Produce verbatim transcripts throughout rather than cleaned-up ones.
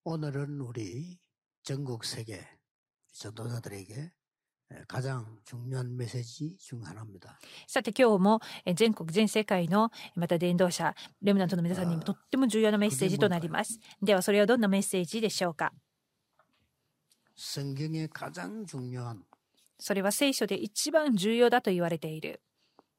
오늘은 우리 전국 세계 전도자들에게 가장 중요한 메시지 중 하나입니다. さて今日もえー全国全世界のまた伝道者レムナントの皆さんにもとっても重要なメッセージとなります。ではそれはどんなメッセージでしょうか。 성경의 가장 중요한 それは聖書で一番重要だと言われている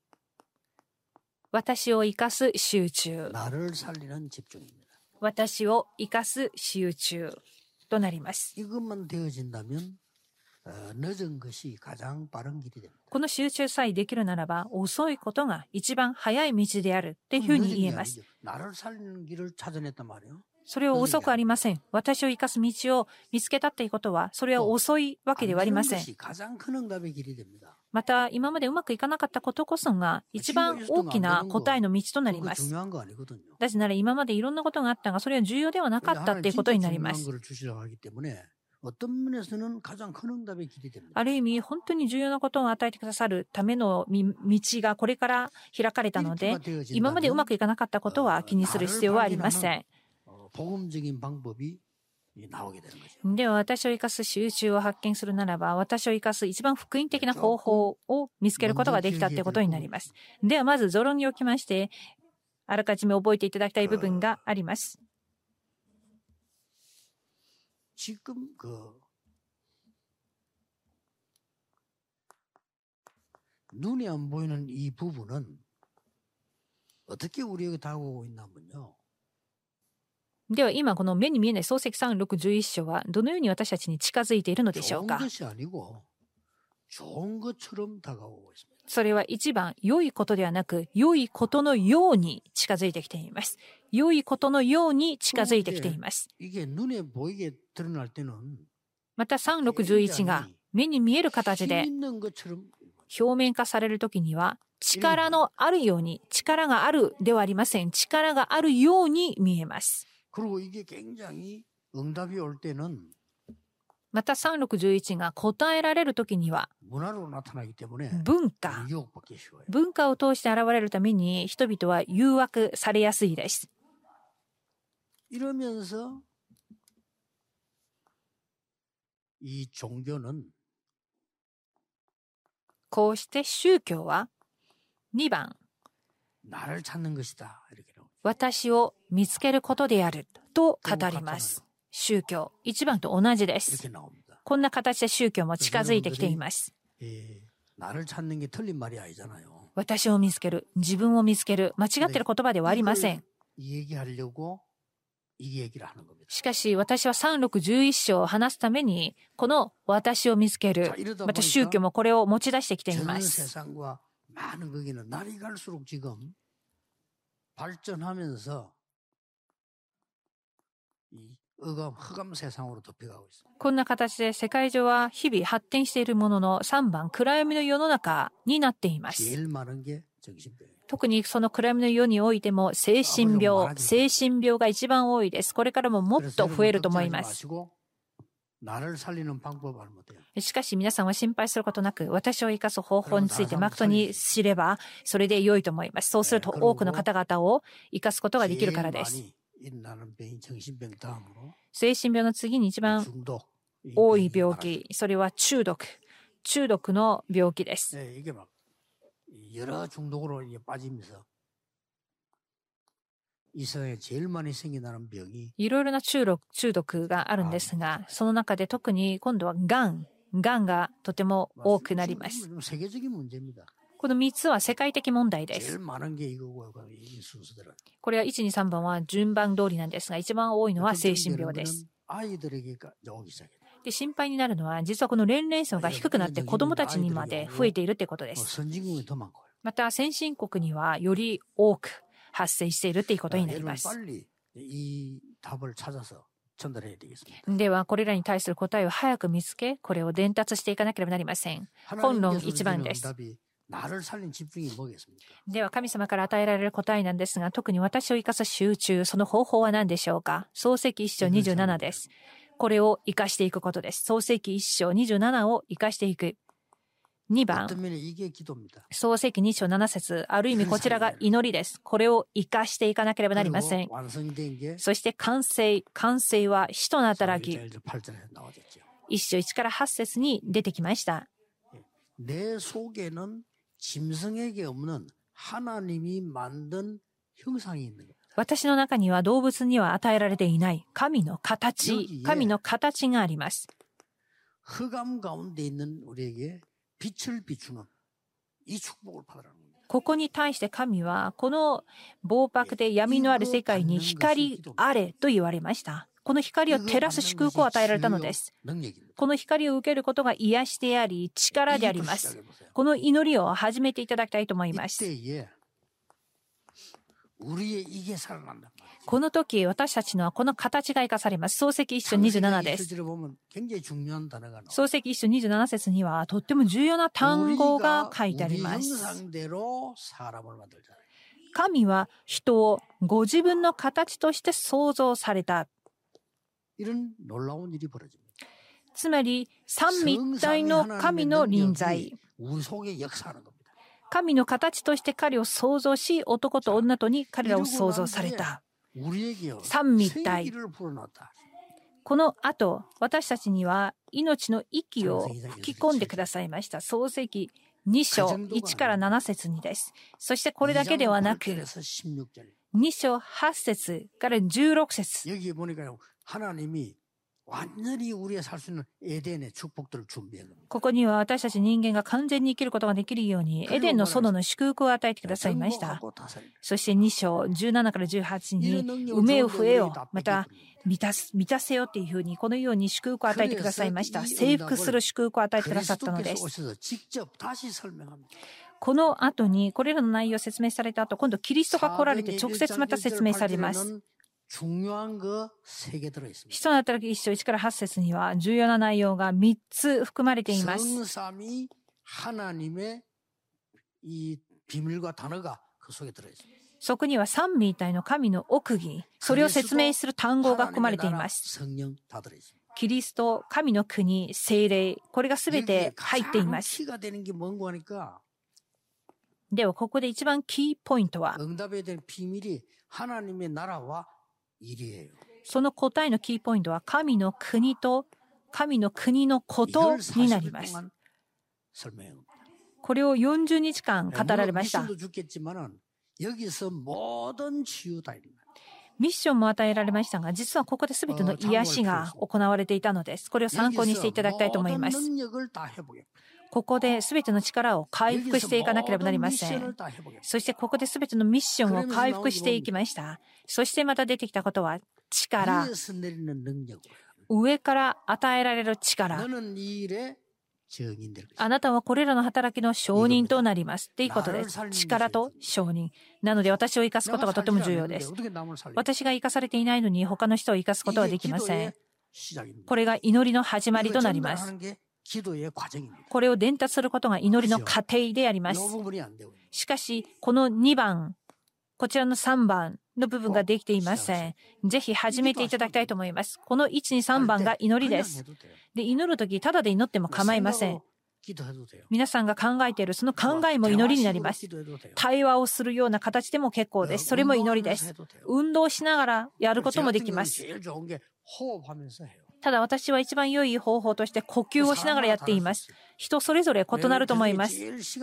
私を生かす集中 나를 살리는 집중입니다. 私を生かす集中となります。 이것만 되어진다면 어, 늦은 것이 가장 빠른 길이 됩니다. この集中さえできるならば遅いことが一番早い道であるっていうふうに言えます。 나를 살리는 길을 찾아냈단 말이에요. それは遅くありません。私を生かす道を見つけたっていうことはそれは遅いわけではありません。 가장 큰 응답의 길이 됩니다. また今までうまくいかなかったことこそが一番大きな答えの道となります。なぜなら今までいろんなことがあったがそれは重要ではなかったっていうことになります。 ある意味本当に重要なことを与えてくださるための道がこれから開かれたので今までうまくいかなかったことは気にする必要はありません。 では私を生かす集中を発見するならば私を生かす一番福音的な方法を見つけることができたということになります。ではまず序論におきましてあらかじめ覚えていただきたい部分があります。 지금 그 눈에 안 보이는 이 부분은 어떻게 우리에게 다가오고 있냐면요. では今この目に見えない創世記さんろくじゅういっ章はどのように私たちに近づいているのでしょうか。 それは一番良いことではなく良いことのように近づいてきています。良いことのように近づいてきています。 またさんろくじゅういちが目に見える形で表面化されるときには力のあるように力があるではありません。力があるように見えます。 またさんろくじゅういちが答えられるときには文化文化を通して現れるために人々は誘惑されやすいです。 이러면서 이 종교는 こうして宗教はにばん 나를 찾는 것이다 이렇게 私を見つけることであると語ります。宗教いちばんと同じです。こんな形で宗教も近づいてきています。 나를 찾는 게 틀린 말이 아니잖아요. 私を見つける、自分を見つける、間違っている言葉ではありません。 얘기하려고 이 얘기를 하는 겁니다. しかし私はさんろくじゅういち章を話すためにこの私を見つける、また宗教もこれを持ち出してきています。 많은 거기는 날이 갈수록 지금 발전하면서 이 흑암, 흑암 세상으로 덮여가고 있습니다. こんな形で世界中は日々発展しているもののさんばん暗闇の世の中になっています。 제일 많은 게 정신병이에요. 特にその暗闇の世においても精神病、精神病が一番多いです。これからももっと増えると思います。 나를 살리는 방법 알면 돼요. しかし皆さんは心配することなく私を生かす方法について誠に知ればそれで良いと思います。そうすると多くの方々を生かすことができるからです。 精神病の次に一番多い病気、それは中毒、中毒の病気です。 여러 중독으로 빠지면서 이 세상에 제일 많이 생겨나는 병이 いろいろな中毒、中毒があるんですが、その中で特に今度はがん、がんがとても多くなります。 세계적인 문제입니다. このみっつは世界的問題です。 제일 많은 게 이거고 이 순서들은 これはいち、に、さんばんは順番通りなんですが、一番多いのは精神病です。 아이들에게 오기 시작해요. で心配になるのは実はこの年齢層が低くなって子どもたちにまで増えているということです。 선진국이 더 많고요. また先進国にはより多く発生しているということになります。 빨리 이 답을 찾아서 전달해야 되겠습니다. ではこれらに対する答えを早く見つけこれを伝達していかなければなりません。本論いちばんです。 나를 살린 집중이 뭐겠습니까? では神様から与えられる答えなんですが特に私を生かす集中その方法は何でしょうか。創世記いっ章にじゅうななです。これを生かしていくことです。創世記いっ章にじゅうななを生かしていく。 にばん、 어떤 면에 이게 기도입니다. 創世記に章なな節、ある意味こちらが祈りです。これを生かしていかなければなりません。 그리고 완성된 게 そして完成、完成は使徒の働き、 팔 절에 나와졌죠. 一章いちからはち節に出てきました。 내 속에는 짐승에게 없는 하나님이 만든 형상이 있는 거예요. 私の中には動物には与えられていない神の形、神の形があります。 흑암 가운데 있는 우리에게 빛을 비추는 이 축복을 받으라는 겁니다. ここに対して神はこの暴漠で闇のある世界に光あれと言われました。この光を照らす祝福を与えられたのです。この光を受けることが癒しであり力であります。この祈りを始めていただきたいと思います。 この時私たちのこの形が生かされます。創世記一章にじゅうななです。創世記一章にじゅうなな節にはとっても重要な単語が書いてあります。神は人をご自分の形として創造された。つまり三位一体の神の臨在、神の形として彼を創造し、男と女とに彼らを創造された。三位一体。この後、私たちには命の息を吹き込んでくださいました。創世記に章いちからなな節にです。そしてこれだけではなく、に章はち節からじゅうろく節。 ここには私たち人間が完全に生きることができるようにエデンの園の祝福を与えてくださいました。そしてに章じゅうななからじゅうはちに埋めよ増えよ、また満たす、満たせよっていうふうにこのように祝福を与えてくださいました。征服する祝福を与えてくださったのです。この後にこれらの内容を説明された後、今度キリストが来られて直接また説明されます。 使徒の働き一章いちからはち節には重要な内容がみっつ含まれています。そこには三位一体の神の奥義、それを説明する単語が含まれています。キリスト、神の国、聖霊、これがすべて入っています。ではここで一番キーポイントは、 その答えのキーポイントは神の国と神の国のことになります。これをよんじゅうにちかん語られました。ミッションも与えられましたが、実はここで全ての癒しが行われていたのです。これを参考にしていただきたいと思います。ここで全ての力を回復していかなければなりません。そしてここで全てのミッションを回復していきました。そしてまた出てきたことは力。上から与えられる力。あなたはこれらの働きの証人となりますっていうことです。力と証人。なので私を生かすことがとても重要です。私が生かされていないのに他の人を生かすことはできません。これが祈りの始まりとなります。これを伝達することが祈りの過程であります。しかし、このにばん、こちらのさんばんの部分ができていません。ぜひ始めていただきたいと思います。このいち、に、さんばんが祈りです。で、祈るとき、ただで祈っても構いません。皆さんが考えているその考えも祈りになります。対話をするような形でも結構です。それも祈りです。運動しながらやることもできます。ただ私は一番良い方法として呼吸をしながらやっています。人それぞれ異なると思います。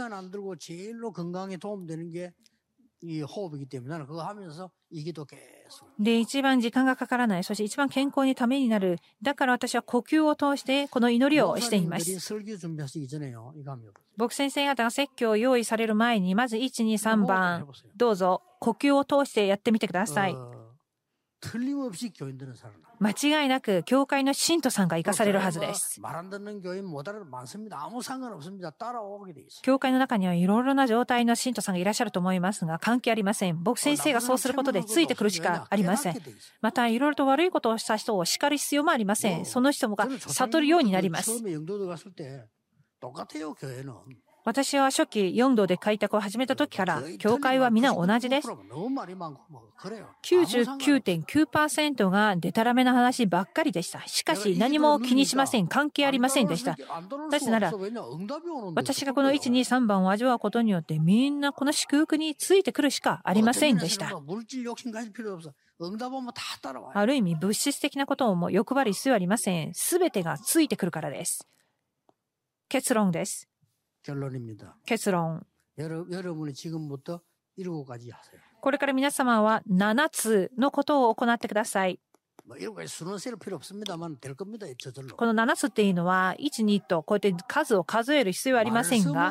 で、一番時間がかからない。そして一番健康にためになる。だから私は呼吸を通してこの祈りをしています。牧先生方が説教を用意される前に、まずいち、に、さんばん、どうぞ呼吸を通してやってみてください。間違いなく教会の信徒さんが生かされるはずです。教会の中にはいろいろな状態の信徒さんがいらっしゃると思いますが、関係ありません。牧先生がそうすることでついてくるしかありません。またいろいろと悪いことをした人を叱る必要もありません。その人が悟るようになります。 私は初期よん道で開拓を始めた時から、教会は皆同じです。きゅうじゅうきゅうてんきゅうパーセント がデタラメな話ばっかりでした。しかし何も気にしません。関係ありませんでした。なぜなら、私がこのいち、に、さんばんを味わうことによって、みんなこの祝福についてくるしかありませんでした。ある意味、物質的なことをも欲張る必要はありません。すべてがついてくるからです。結論です。結論。これから皆様はななつのことを行ってください。このななつっていうのは、いち、にとこうやって数を数える必要はありませんが、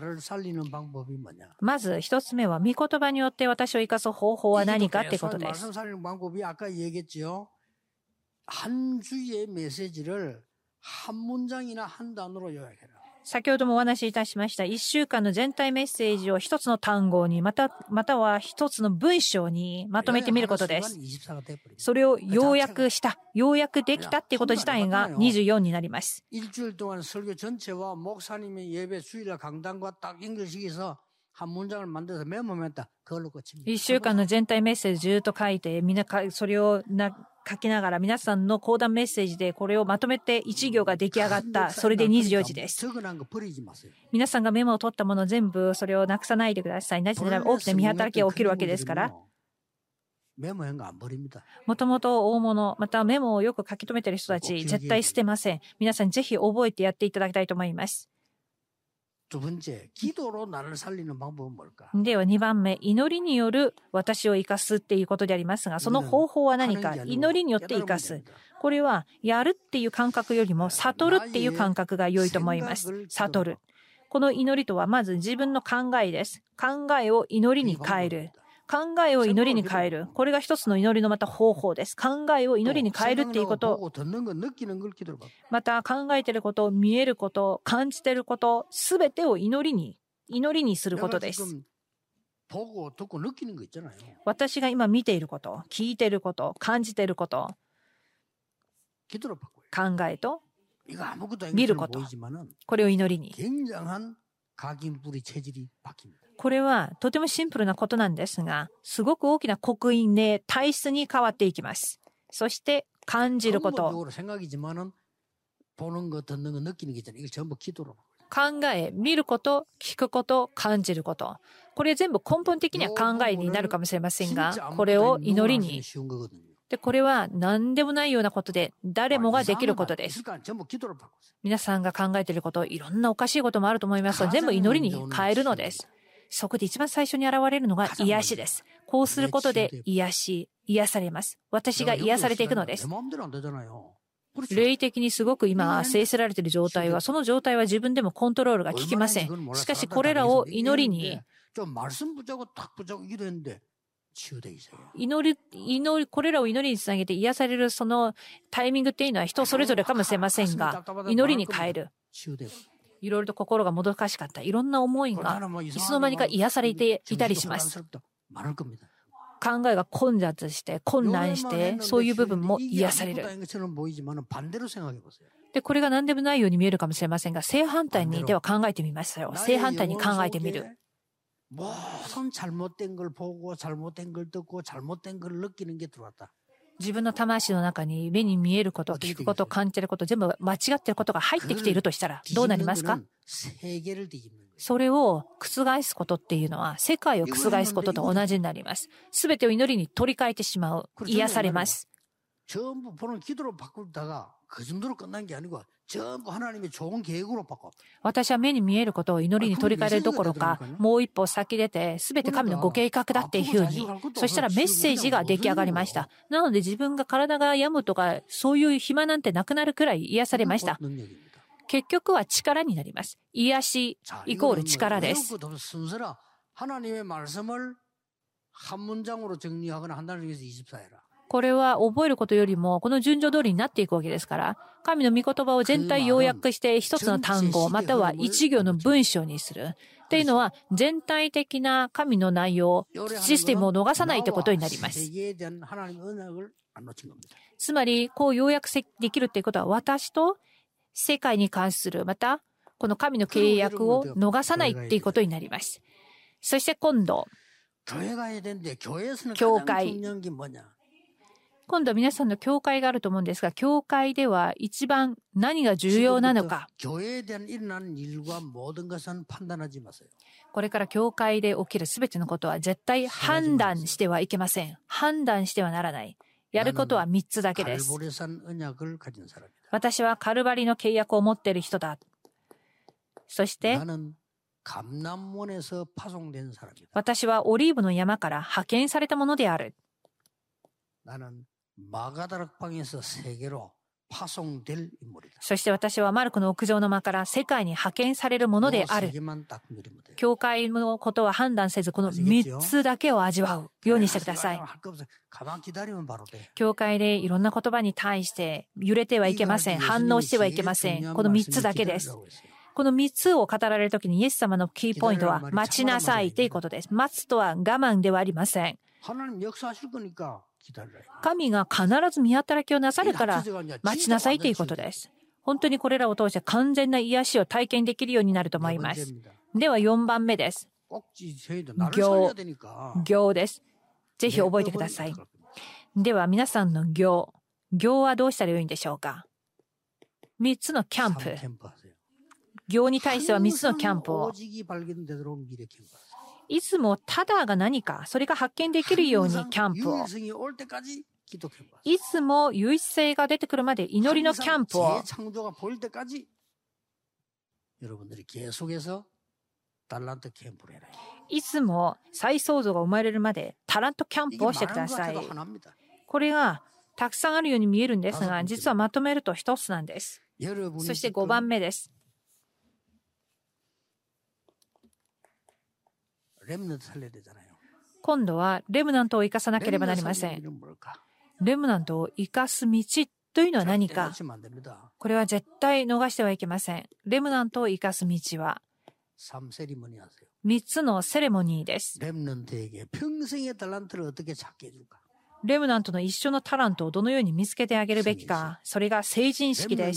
まず一つ目は、御言葉によって私を生かす方法は何かってことです。先ほどもお話しいたしました。いっしゅうかんの全体メッセージを一つの単語に、また、または一つの文章にまとめてみることです。それを要約した、要約できたっていうこと自体がにじゅうよんになります。いっしゅうかんの全体メッセージずっと書いて、みんなそれをな書きながら皆さんの講談メッセージでこれをまとめて一行が出来上がった。それでにじゅうよじです。皆さんがメモを取ったもの全部それをなくさないでください。なぜなら大きな見働きが起きるわけですから。もともと大物、またメモをよく書き留めている人たち、絶対捨てません。皆さんぜひ覚えてやっていただきたいと思います。ではにばんめ、祈りによる私を生かすっていうことでありますが、その方法は何か、祈りによって生かす。これはやるっていう感覚よりも悟るっていう感覚が良いと思います。悟る。この祈りとはまず自分の考えです。考えを祈りに変える。考えを祈りに変える。これが一つの祈りのまた方法です。考えを祈りに変えるっていうこと。また考えていること、見えること、感じていること、すべてを祈りに、祈りにすることです。私が今見ていること、聞いていること、感じていること、考えと見ること。これを祈りに。これはとてもシンプルなことなんですが、すごく大きな刻印で体質に変わっていきます。そして感じること。考え、見ること、聞くこと、感じること。これ全部根本的には考えになるかもしれませんが、これを祈りに。で、これは何でもないようなことで、誰もができることです。皆さんが考えていること、いろんなおかしいこともあると思いますが、全部祈りに変えるのです。そこで一番最初に現れるのが癒しです。こうすることで癒し、癒されます。私が癒されていくのです。霊的にすごく今制せられている状態は、その状態は自分でもコントロールが効きません。しかしこれらを祈りに、祈り、祈り、これらを祈りにつなげて癒されるそのタイミングっていうのは人それぞれかもしれませんが、祈りに変える。いろいろと心がもどかしかった。いろんな思いがいつの間にか癒されていたりします。考えが混雑して、混乱して、そういう部分も癒される。で、これが何でもないように見えるかもしれませんが、正反対にでは考えてみましたよ。正反対に考えてみる。自分の魂の中に目に見えること、聞くこと、感じること、全部間違っていることが入ってきているとしたらどうなりますか？それを覆すことっていうのは世界を覆すことと同じになります。すべてを祈りに取り替えてしまう。癒されます。私は目に見えることを祈りに取り替えるどころか、もう一歩先出て、すべて神のご計画だっていうふうに、そしたらメッセージが出来上がりました。なので自分が体が病むとか、そういう暇なんてなくなるくらい癒されました。結局は力になります。癒しイコール力です。これは覚えることよりも、この順序通りになっていくわけですから、神の御言葉を全体要約して一つの単語、または一行の文章にする。っていうのは、全体的な神の内容、システムを逃さないということになります。つまり、こう要約できるっていうことは、私と世界に関する、また、 この神の契約を逃さないっていうことになります。そして今度、教会。今度皆さんの教会があると思うんですが、教会では一番何が重要なのか。これから教会で起きるすべてのことは絶対判断してはいけません。判断してはならない。やることはみっつだけです。私はカルバリの契約を持っている人だ。そして、私はオリーブの山から派遣されたものである。そして私はマルコの屋上の間から世界に派遣されるものである。教会のことは判断せず、このみっつだけを味わうようにしてください。教会でいろんな言葉に対して揺れてはいけません。反応してはいけません。このみっつだけです。このみっつを語られるときにイエス様のキーポイントは待ちなさいということです。待つとは我慢ではありません。神が必ず見働きをなさるから待ちなさいということです。本当にこれらを通して完全な癒しを体験できるようになると思います。ではよんばんめです。行。行です。ぜひ覚えてください。では皆さんの行。行はどうしたらよいんでしょうか。みっつのキャンプ。行に対してはみっつのキャンプを。いつもただが何か、それが発見できるようにキャンプを。いつも唯一性が出てくるまで祈りのキャンプを。いつも再創造が生まれるまでタラントキャンプをしてください。これがたくさんあるように見えるんですが、実はまとめると一つなんです。そしてごばんめです。今度はレムナントを生かさなければなりません。レムナントを生かす道というのは何か。これは絶対逃してはいけません。レムナントを生かす道はみっつのセレモニーです。レムナントの一生のタラントをどのように見つけてあげるべきか。それが成人式です。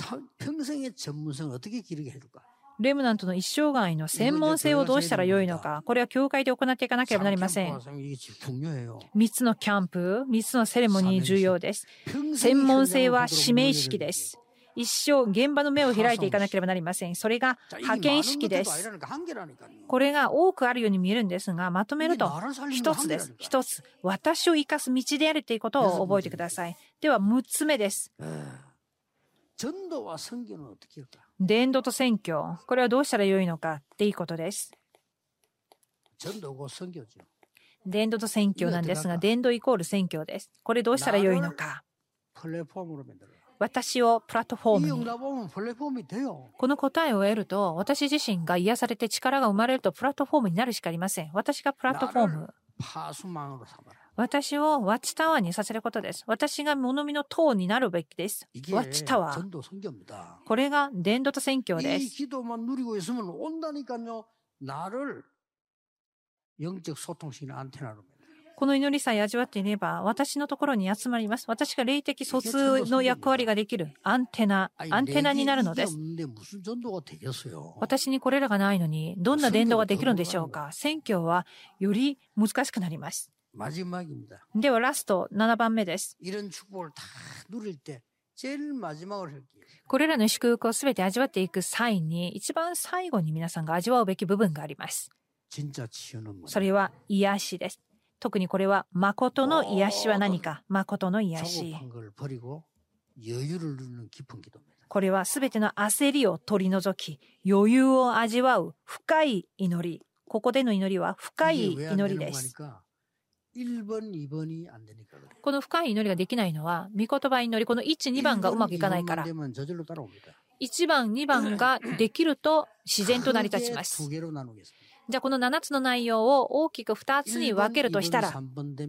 レムナントの一生涯の専門性をどうしたらよいのか。これは教会で行っていかなければなりません。みっつのキャンプ、みっつのセレモニー重要です。専門性は使命意識です。一生現場の目を開いていかなければなりません。それが派遣式です。これが多くあるように見えるんですが、まとめると一つです。一つ。私を生かす道であるということを覚えてください。ではむっつめです。伝道と宣教。これはどうしたらよいのかっていうことです。伝道と宣教なんですが、伝道イコール宣教です。これどうしたらよいのか。私をプラットフォームに。この答えを得ると、私自身が癒されて力が生まれるとプラットフォームになるしかありません。私がプラットフォーム。私をワッチタワーにさせることです。私が物見の塔になるべきです。ワッチタワー。これが伝道と宣教です。この祈りさえ味わっていれば、私のところに集まります。私が霊的疎通の役割ができるアンテナ、アンテナになるのです。私にこれらがないのに、どんな伝道ができるのでしょうか。宣教はより難しくなります。ではラストななばんめです。これらの祝福をすべて味わっていく際に、一番最後に皆さんが味わうべき部分があります。それは癒しです。特にこれは誠の癒しは何か。誠の癒し。これはすべての焦りを取り除き、余裕を味わう深い祈り。ここでの祈りは深い祈りです。この深い祈りができないのは、御言葉祈り、このいち、にばんがうまくいかないから。いちばん、にばんができると自然と成り立ちます。じゃあこのななつの内容を大きくふたつに分けるとしたら、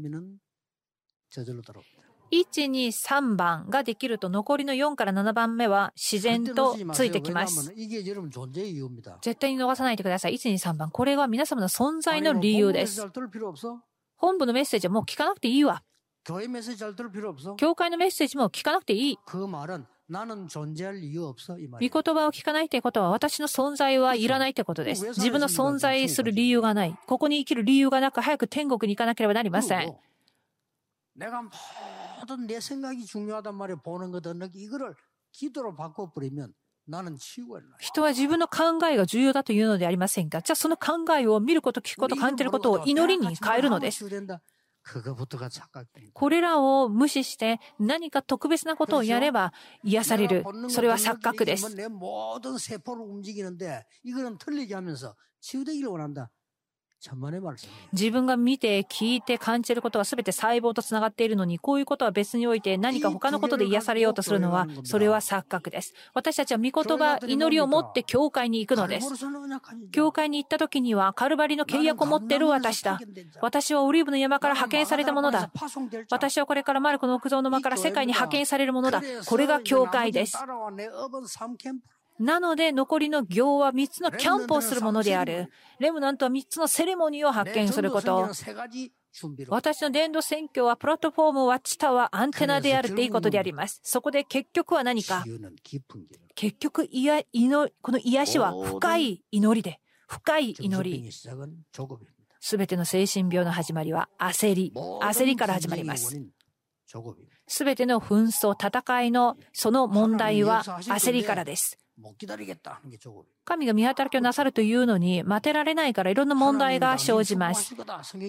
いち、に、さんばんができると残りのよんからななばんめは自然とついてきます。絶対に逃さないでください。いち、に、さんばん。これは皆様の存在の理由です。本部のメッセージはもう聞かなくていいわ。教会のメッセージも聞かなくていい。 나는 존재할 이유 없어 이 御 말이야. 言葉を聞かないということは、私の存在はいらないということです。自分の存在する理由がない。ここに生きる理由がなく、早く天国に行かなければなりません。 그리고 내가 모든 내 생각이 중요하단 말이야. 보는 것 듣는 것 이거를 기도로 바꿔버리면 나는 치유가 일어나. 人は自分の考えが重要だというのではありませんか。じゃあその考えを見ること、聞くこと、感じることを祈りに変えるのです。 그거부터가 착각입니다. これらを無視して何か特別なことをやれば癒される。それは錯覚です。 내 모든 세포를 움직이는데 이거는 틀리게 하면서 치유되기를 원한다. 천만의 말씀이에요. 自分が見て聞いて感じることは全て細胞とつながっているのに、こういうことは別において何か他のことで癒されようとするのは、それは錯覚です。私たちは御言葉、祈りを持って教会に行くのです。教会に行った時にはカルバリの契約を持っている私だ。私はオリーブの山から派遣されたものだ。私はこれからマルコの奥像の間から世界に派遣されるものだ。これが教会です。 なので残りの行はみっつのキャンプをするものである。レムナントはみっつのセレモニーを発見すること。私の伝道宣教はプラットフォーム、ワッチタワー、アンテナであるということであります。そこで結局は何か。結局、いや、祈り、この癒しは深い祈りで、深い祈り。すべての精神病の始まりは焦り、焦りから始まります。すべての紛争、戦いのその問題は焦りからです。 神が御働きをなさるというのに待てられないからいろんな問題が生じます。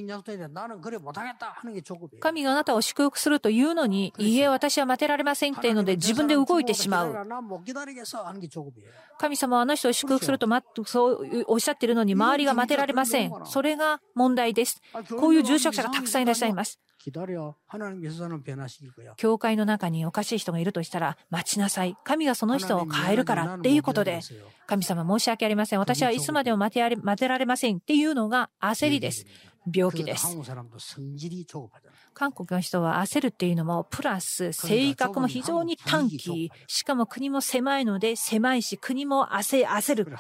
神があなたを祝福するというのに、いいえ、私は待てられませんっていうので自分で動いてしまう。神様はあの人を祝福するとそうおっしゃっているのに周りが待てられません。それが問題です。こういう住職者がたくさんいらっしゃいます。 教会の中におかしい人がいるとしたら待ちなさい。神がその人を変えるからっていうことで、神様申し訳ありません。私はいつまでも待てられ、待てられませんっていうのが焦りです。病気です。韓国の人は焦るっていうのもプラス性格も非常に短気、しかも国も狭いので狭いし国も焦焦る。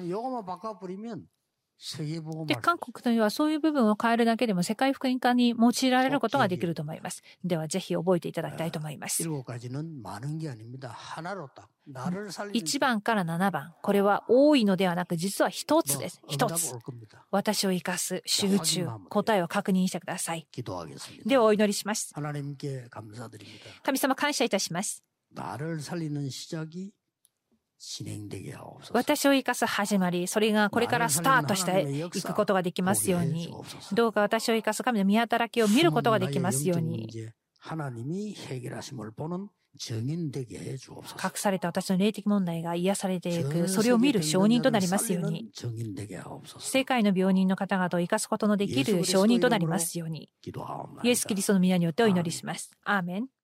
で、韓国ではそういう部分を変えるだけでも世界福音化に用いられることができると思います。ではぜひ覚えていただきたいと思います。いちばんからななばん、これは多いのではなく実は一つです。一つ。私を生かす集中、答えを確認してください。ではお祈りします。神様感謝いたします。 私を生かす始まり、それがこれからスタートしていくことができますように、どうか私を生かす神の御働きを見ることができますように、隠された私の霊的問題が癒されていく、それを見る証人となりますように、世界の病人の方々を生かすことのできる証人となりますように、イエス・キリストの皆によってお祈りします。アーメン。